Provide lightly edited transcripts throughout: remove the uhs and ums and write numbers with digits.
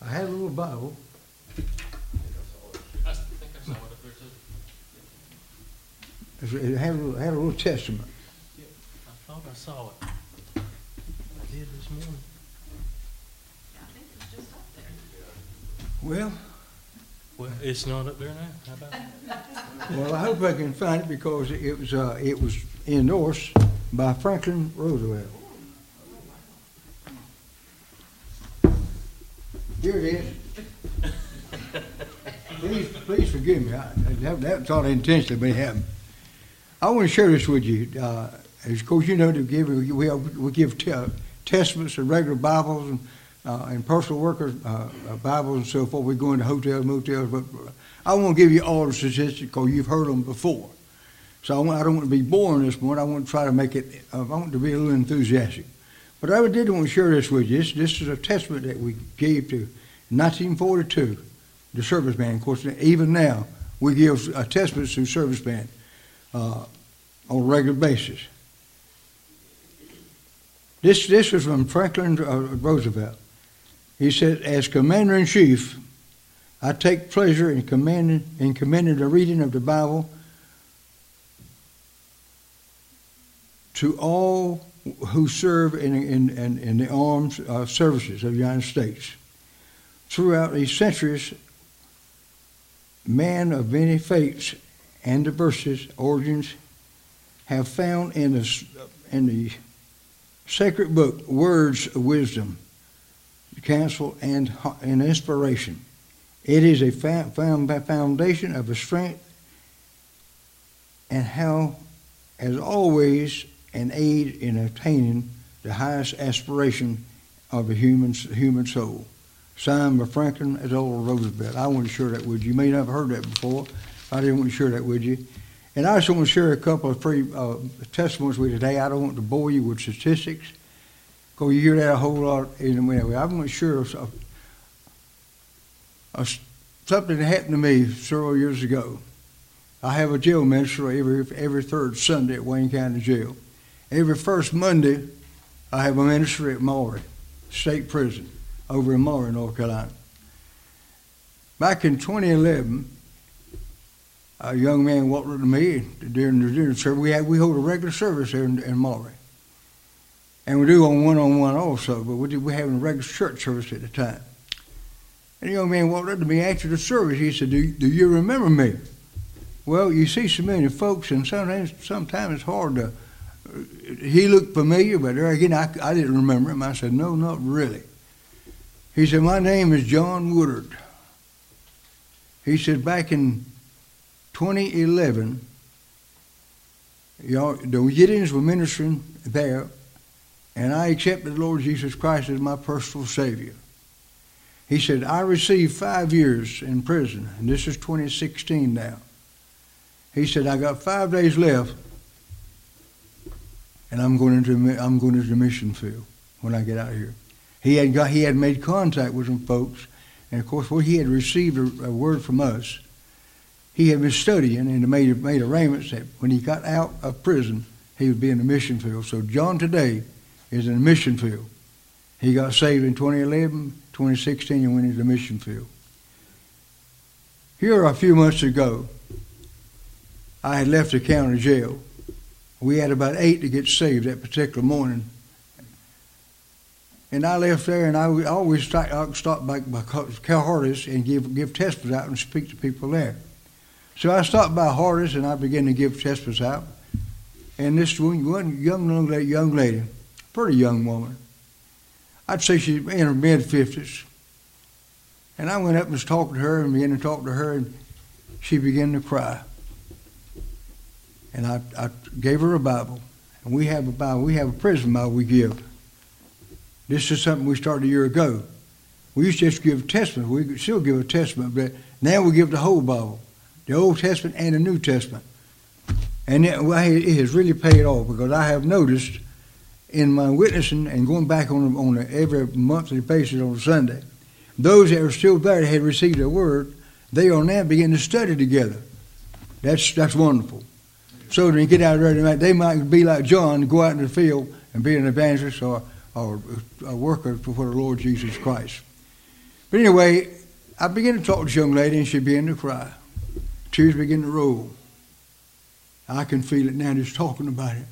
I had a little Bible. I think I saw it up there too. It had a little testament. Yep, I thought I saw it. I did this morning. Yeah, I think it's just up there. Well, Well, it's not up there now. How about it? well, I hope I can find it because it was endorsed by Franklin Roosevelt. Here it is. Please forgive me. That's not intentionally, but it happened. I want to share this with you. As of course you know, we give testaments and regular Bibles and personal workers Bibles and so forth. We go into hotels, motels, but I want to give you all the statistics because you've heard them before. So I don't want to be boring this morning. I want to try to make it. I want to be a little enthusiastic. But I did want to share this with you. This is a testament that we gave to 1942, the serviceman. Of course, even now, we give testaments to servicemen on a regular basis. This was from Franklin Roosevelt. He said, as Commander-in-Chief, I take pleasure in commending the reading of the Bible to all who serve in the armed services of the United States. Throughout these centuries, men of many faiths and diversities, origins, have found in the sacred book words of wisdom, counsel, and inspiration. It is a foundation of a strength and how, as always, an aid in attaining the highest aspiration of the human soul. Signed by Franklin Delano Roosevelt. I want to share that with you. You may not have heard that before. I didn't want to share that with you. And I also want to share a couple of free testimonies with you today. I don't want to bore you with statistics, because you hear that a whole lot. Anyway, I'm going to share something that happened to me several years ago. I have a jail minister every third Sunday at Wayne County Jail. Every first Monday, I have a ministry at Maury State Prison over in Maury, North Carolina. Back in 2011, a young man walked up to me during the dinner service. We hold a regular service there in Maury. And we do on one-on-one also, but we're having a regular church service at the time. And the young man walked up to me after the service. He said, do you remember me? Well, you see so many folks, and sometimes it's hard to. He looked familiar, but there again, I didn't remember him. I said, no, not really. He said, my name is John Woodard. He said, back in 2011, the Gideons were ministering there, and I accepted the Lord Jesus Christ as my personal Savior. He said, I received 5 years in prison, and this is 2016 now. He said, I got 5 days left, and I'm going into the mission field when I get out of here. He had made contact with some folks, and of course, he had received a word from us. He had been studying and made arrangements that when he got out of prison, he would be in the mission field. So John today is in the mission field. He got saved in 2011, 2016, and went into the mission field. Here a few months ago, I had left the county jail. We had about 8 to get saved that particular morning. And I left there, and I always stop back by Cal Hardis and give testaments out and speak to people there. So I stopped by Hardis, and I began to give testaments out. And this one young lady, pretty young woman, I'd say she's in her mid-50s. And I went up and was talking to her and began to talk to her, and she began to cry. And I gave her a Bible. And we have a Bible. We have a prison Bible we give. This is something we started a year ago. We used to just give a testament. We could still give a testament, but now we give the whole Bible, the Old Testament and the New Testament. And it has really paid off, because I have noticed in my witnessing and going back on every monthly basis on Sunday, those that are still there that had received a word, they are now beginning to study together. That's wonderful. So when they get out of there tonight, they might be like John, go out in the field and be an evangelist or a worker for the Lord Jesus Christ. But anyway, I began to talk to this young lady, and she began to cry. Tears began to roll. I can feel it now just talking about it.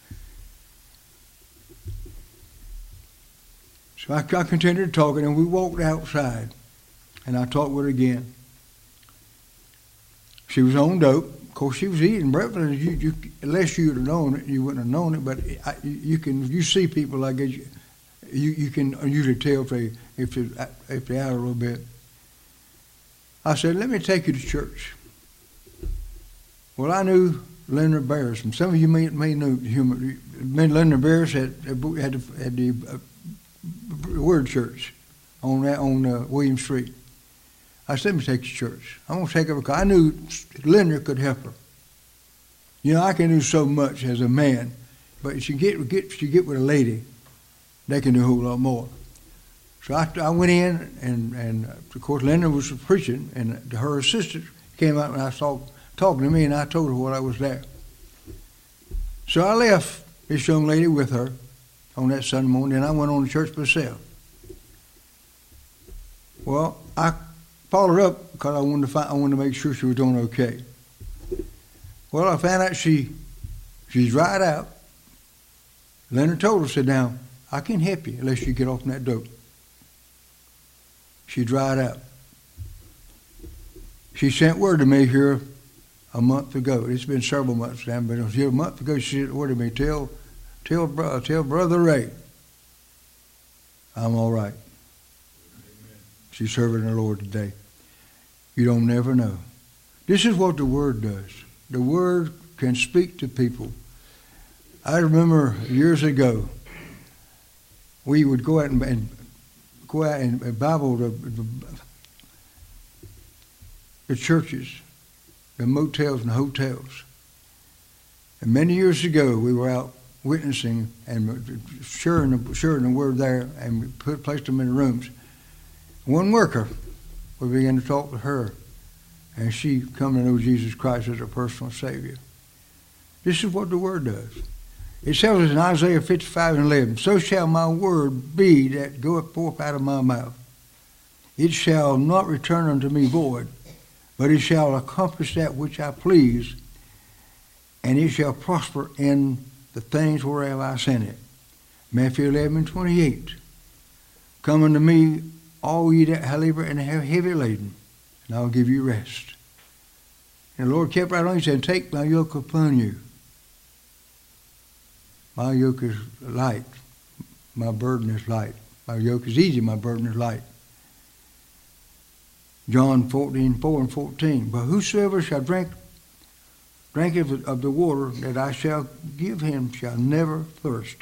So I continued talking, and we walked outside, and I talked with her again. She was on dope. Of course, she was eating breakfast. Unless you'd have known it, you wouldn't have known it. But you see people like that. You can usually tell if they're out a little bit. I said, let me take you to church. Well, I knew Leonard Barris. And some of you may know Leonard Barris had the Word Church on William Street. I said, let me take you to church. I'm going to take her because I knew Leonard could help her. You know, I can do so much as a man, but if you get with a lady, they can do a whole lot more. So I went in, and of course, Leonard was preaching, and her assistant came out and I saw talking to me, and I told her what I was there. So I left this young lady with her on that Sunday morning, and I went on to church myself. Well, I followed up because I wanted to make sure she was doing okay. Well, I found out she's dried out. Leonard told her, said, now, I can't help you unless you get off from that dope. She dried out. She sent word to me here a month ago. It's been several months now, but it was here a month ago. She sent word to me, tell Brother Ray I'm all right. Amen. She's serving the Lord today. You don't never know. This is what the Word does. The Word can speak to people. I remember years ago, we would go out and Bible the churches, the motels and hotels. And many years ago, we were out witnessing and sharing the Word there, and we placed them in the rooms. One worker, we began to talk to her, and she come to know Jesus Christ as her personal Savior. This is what the Word does. It tells us in Isaiah 55:11, so shall my word be that goeth forth out of my mouth. It shall not return unto me void, but it shall accomplish that which I please, and it shall prosper in the things whereof I sent it. Matthew 11:28, come unto me, all ye that labor and are heavy laden, and I'll give you rest. And the Lord kept right on, he said, take my yoke upon you. My yoke is light. My burden is light. My yoke is easy. My burden is light. John 14:4-14. But whosoever shall drink of the water that I shall give him shall never thirst.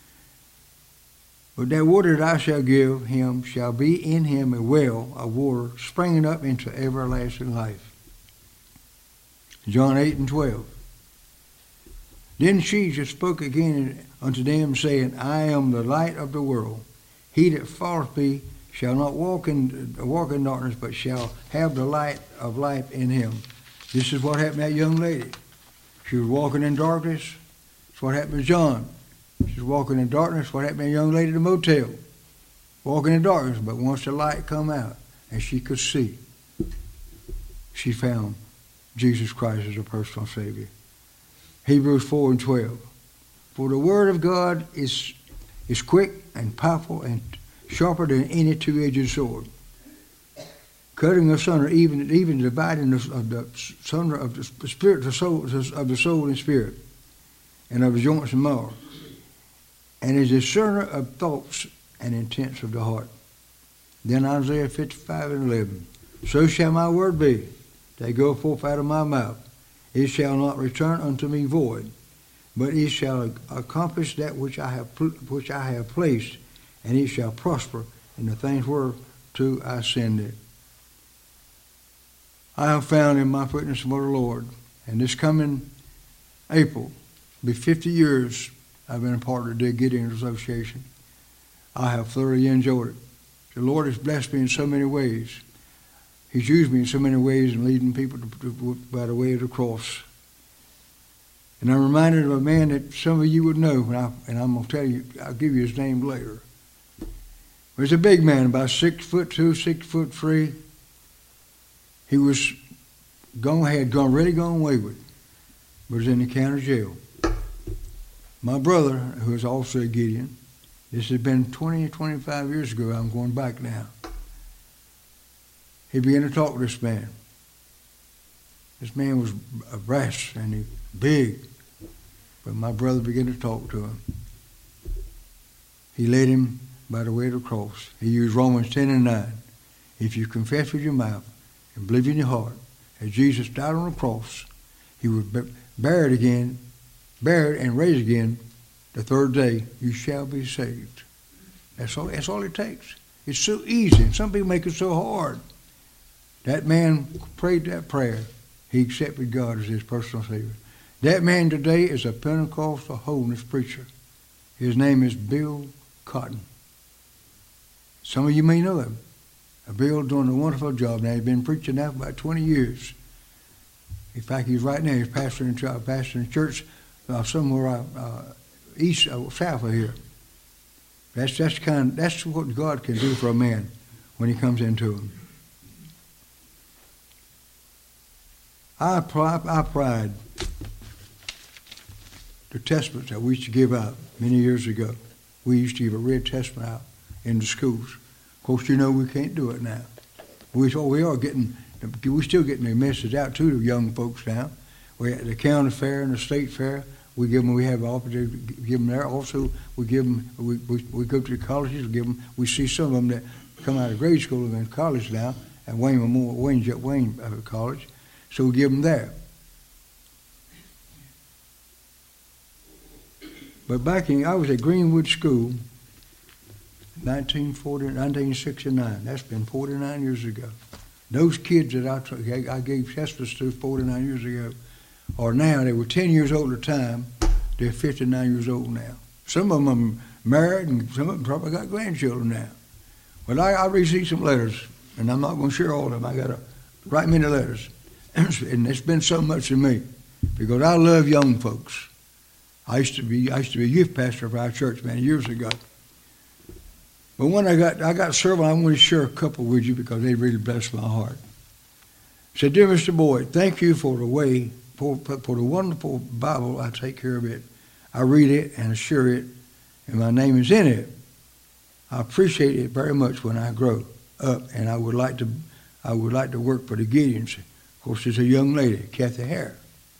But that water that I shall give him shall be in him a well of water springing up into everlasting life. John 8:12. Then Jesus spoke again unto them, saying, I am the light of the world. He that followeth me shall not walk in darkness, but shall have the light of life in him. This is what happened to that young lady. She was walking in darkness. That's what happened to John. She was walking in darkness. What happened to a young lady at the motel? Walking in darkness, but once the light come out and she could see, she found Jesus Christ as her personal Savior. Hebrews 4:12. For the word of God is quick and powerful and sharper than any two-edged sword, cutting asunder, even dividing of the spirit, the soul, of the soul and spirit, and of the joints and marrow, and is a discerner of thoughts and intents of the heart. Then Isaiah 55:11. So shall my word be that go forth out of my mouth. It shall not return unto me void, but it shall accomplish that which I have placed, and it shall prosper in the things whereto I send it. I have found in my witness for the Lord, and this coming April, will be 50 years I've been a part of the Gideon Association. I have thoroughly enjoyed it. The Lord has blessed me in so many ways. He's used me in so many ways in leading people by the way of the cross. And I'm reminded of a man that some of you would know, and I'm going to tell you, I'll give you his name later. He was a big man, about 6'2", 6'3". He was really gone wayward. Was in the county jail. My brother, who is also a Gideon, this has been 20, 25 years ago. I'm going back now. He began to talk to this man. This man was brash and he big, but my brother began to talk to him. He led him by the way of the cross. He used Romans 10:9. If you confess with your mouth and believe in your heart that Jesus died on the cross, he was buried and raised again the third day, you shall be saved. That's all it takes. It's so easy, and some people make it so hard. That man prayed that prayer. He accepted God as his personal Savior. That man today is a Pentecostal holiness preacher. His name is Bill Cotton. Some of you may know him. Bill doing a wonderful job now. He's been preaching now for about 20 years. In fact, he's right now. He's pastoring a church somewhere south of here. That's what God can do for a man when he comes into him. I pride the testaments that we used to give out many years ago. We used to give a red testament out in the schools. Of course, you know we can't do it now. We're still getting the message out to the young folks now. We at the county fair and the state fair. We have the opportunity to give them there. Also, we give them. We go to the colleges. We give them. We see some of them that come out of grade school and in college now at Wayne College. So we give them there. But I was at Greenwood School, 1969. That's been 49 years ago. Those kids that I gave testaments to 49 years ago are now, they were 10 years old at the time, they're 59 years old now. Some of them are married and some of them probably got grandchildren now. But I received some letters, and I'm not going to share all of them. I got to write many letters. And it's been so much to me because I love young folks. I used to be a youth pastor of our church many years ago. But when I got several, I want to share a couple with you because they really blessed my heart. Said, dear Mr. Boyd, thank you for the wonderful Bible. I take care of it. I read it and share it, and my name is in it. I appreciate it very much when I grow up, and I would like to work for the Gideons. Of course, there's a young lady, Kathy Hare.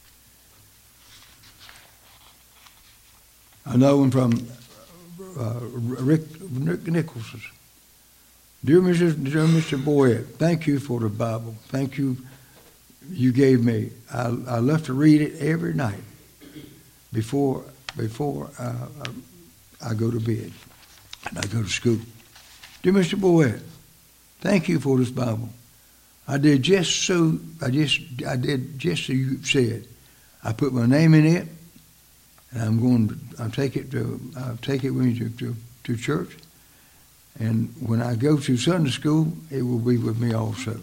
I know him from Rick Nicholson. Dear Mr. Boyd, thank you for the Bible. Thank you gave me. I love to read it every night before I go to bed and I go to school. Dear Mr. Boyd, thank you for this Bible. I did just so you said. I put my name in it, and I'll take it with me to church. And when I go to Sunday school, it will be with me also.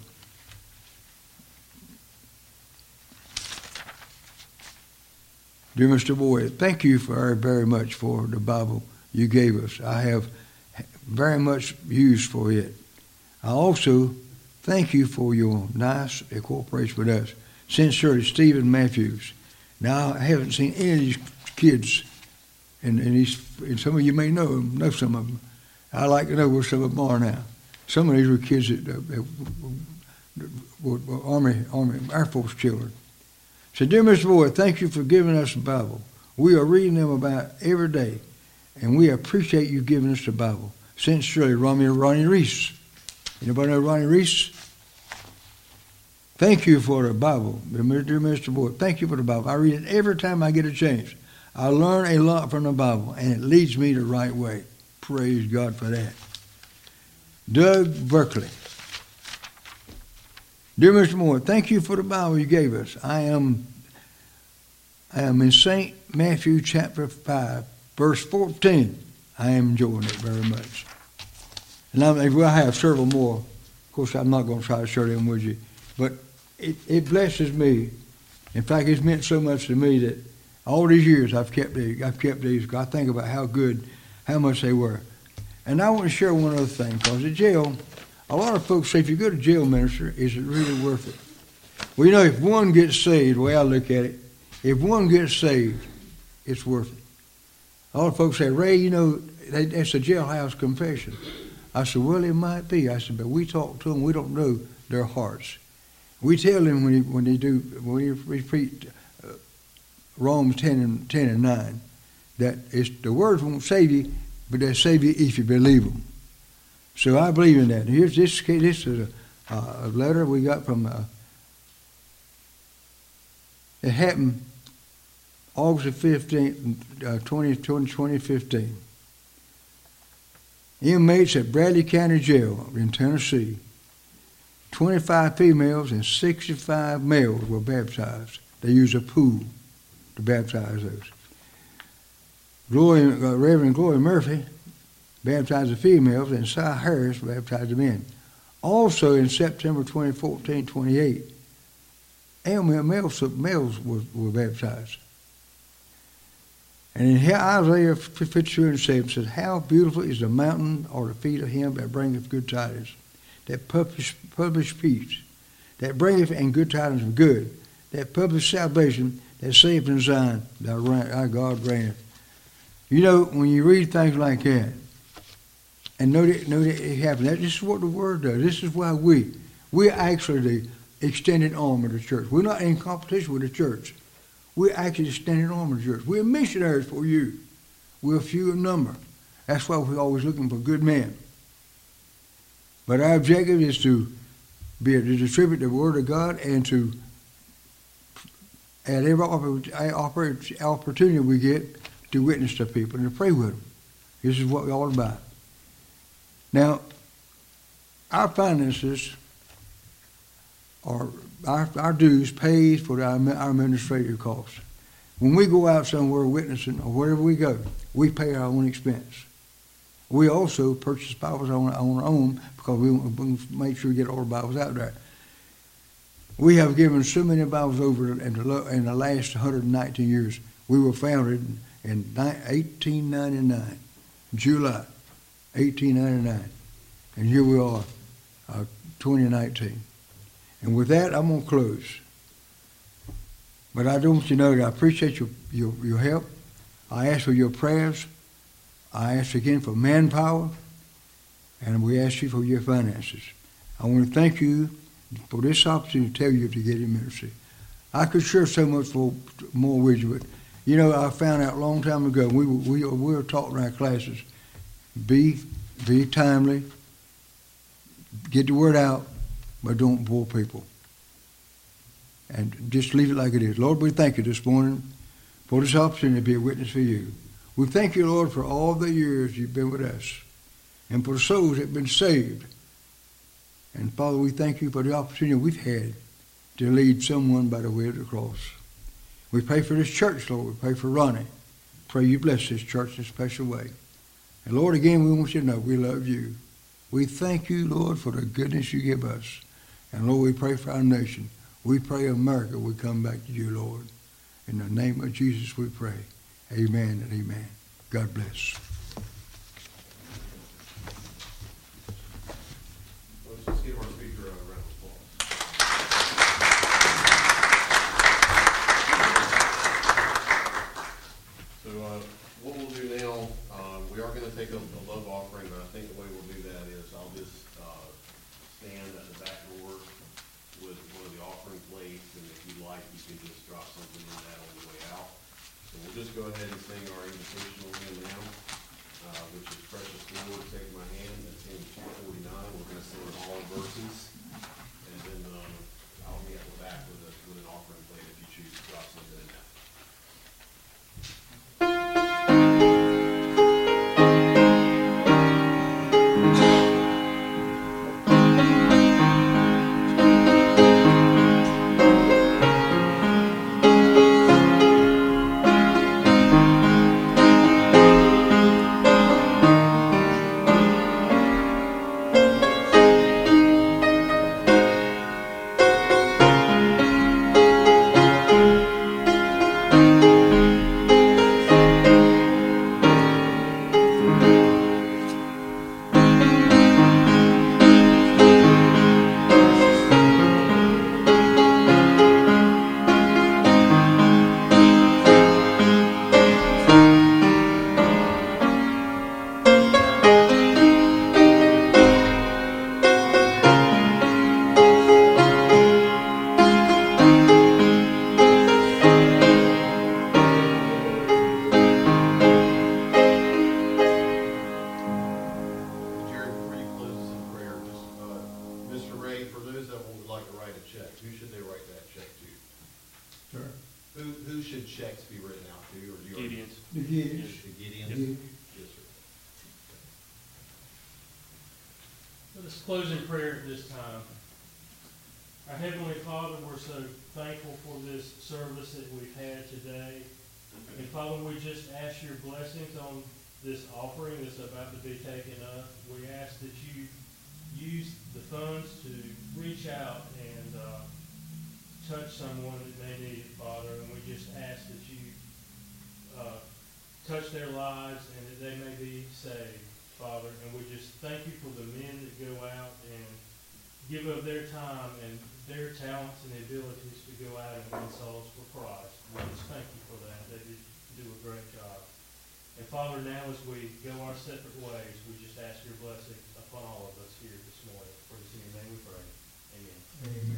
Dear Mr. Boyd, thank you very much for the Bible you gave us. I have very much use for it. I also thank you for your nice cooperation with us. Sincerely, Stephen Matthews. Now, I haven't seen any of these kids, and some of you may know some of them. I like to know where some of them are now. Some of these were kids that were Army Air Force children. So, dear Mr. Boyd, thank you for giving us the Bible. We are reading them about every day, and we appreciate you giving us the Bible. Sincerely, Ronnie Reese. Anybody know Ronnie Reese? Thank you for the Bible, dear Mr. Boyd. Thank you for the Bible. I read it every time I get a chance. I learn a lot from the Bible, and it leads me the right way. Praise God for that. Doug Berkeley. Dear Mr. Boyd, thank you for the Bible you gave us. I am in St. Matthew chapter 5, verse 14. I am enjoying it very much. And I have several more. Of course, I'm not going to try to share them with you. But it blesses me. In fact, it's meant so much to me that all these years I've kept these. I think about how much they were. And I want to share one other thing, because at jail, a lot of folks say, if you go to jail minister, is it really worth it? Well, you know, if one gets saved, the way I look at it, if one gets saved, it's worth it. A lot of folks say, Ray, you know, that's a jailhouse confession. I said, well, it might be. I said, but we talk to them, we don't know their hearts. We tell them when they repeat Romans 10 and 9, that the words won't save you, but they'll save you if you believe them. So I believe in that. Here's this is a letter we got from, it happened August 15th, 2015. Inmates at Bradley County Jail in Tennessee, 25 females and 65 males were baptized. They used a pool to baptize those. Reverend Gloria Murphy baptized the females, and Cy Harris baptized the men. Also in September 2014-28, males were baptized. And in Isaiah 52:7 says, how beautiful is the mountain or the feet of him that bringeth good tidings, that publish peace, that bringeth and good tidings of good, that publish salvation, that saveth in Zion, our God reigneth. You know, when you read things like that, and know that it happened, this is what the Word does. This is why we're actually the extended arm of the church. We're not in competition with the church. We're actually the extended arm of the church. We're missionaries for you. We're few in number. That's why we're always looking for good men. But our objective is to distribute the Word of God and to, at every opportunity we get, to witness to people and to pray with them. This is what we're all about. Now, our finances, or our dues, pays for our administrative costs. When we go out somewhere witnessing or wherever we go, we pay our own expense. We also purchase Bibles on our own because we want to make sure we get all the Bibles out there. We have given so many Bibles over in the last 119 years. We were founded in 1899, July 1899. And here we are, 2019. And with that, I'm going to close. But I do want you to know that I appreciate your help. I ask for your prayers. I ask again for manpower. And we ask you for your finances. I want to thank you for this opportunity to tell you to get in ministry. I could share so much more with you, but you know, I found out a long time ago, we were taught in our classes, be timely, get the word out, but don't bore people. And just leave it like it is. Lord, we thank you this morning for this opportunity to be a witness for you. We thank you, Lord, for all the years you've been with us and for the souls that have been saved. And Father, we thank you for the opportunity we've had to lead someone by the way of the cross. We pray for this church, Lord. We pray for Ronnie. Pray you bless this church in a special way. And Lord, again, we want you to know we love you. We thank you, Lord, for the goodness you give us. And Lord, we pray for our nation. We pray America will come back to you, Lord. In the name of Jesus we pray. Amen and amen. God bless. Let's give our speaker a round of applause. So what we'll do now, we are going to take a love offering, but I think the way we'll do that is I'll just stand at the back door with one of the offering plates, and if you like, you can just drop something in that on the way out. So we'll just go ahead and sing our invitational hymn now, which is Precious Lord, Take My Hand. That's hymn 249. We're going to sing all verses, and then I'll be at the back with an offering plate if you choose to drop something in that. like to write a check, who should they write that check to? Sir. Who should checks be written out to, or do you already? Gideon's. The Gideons. To Gideon? Yes. Yes, sir. Let us close in prayer at this time. Our Heavenly Father, we're so thankful for this service that we've had today. And Father, we just ask your blessings on this offering that's about to be taken up. We ask that you use the funds to reach out and touch someone that may need it, Father. And we just ask that you touch their lives and that they may be saved, Father. And we just thank you for the men that go out and give of their time and their talents and abilities to go out and win souls for Christ. We just thank you for that. They do a great job. And Father, now as we go our separate ways, we just ask your blessing upon all of us here this morning. For this in your name we pray. Amen. Amen.